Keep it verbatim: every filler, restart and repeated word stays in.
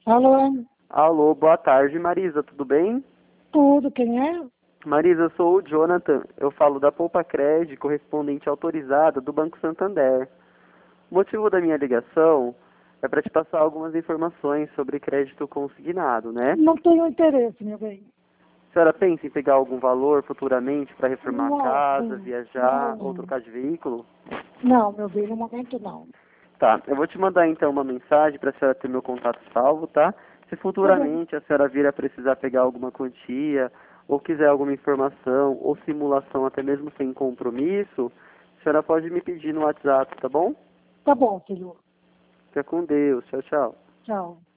Alô? Alô, boa tarde, Marisa, tudo bem? Tudo, quem é? Marisa, eu sou o Jonathan, eu falo da Poupa Cred, correspondente autorizada do Banco Santander. O motivo da minha ligação é para te passar algumas informações sobre crédito consignado, né? Não tenho interesse, meu bem. A senhora pensa em pegar algum valor futuramente para reformar a Não, casa, não, viajar ou não, trocar de veículo? não, meu bem, no momento não. Tá, eu vou te mandar então uma mensagem para a senhora ter meu contato salvo, tá? Se Tá bem, futuramente a senhora vir a precisar pegar alguma quantia, ou quiser alguma informação, ou simulação até mesmo sem compromisso, a senhora pode me pedir no WhatsApp, tá bom? tá bom, filho. Fica com Deus, tchau, tchau. Tchau.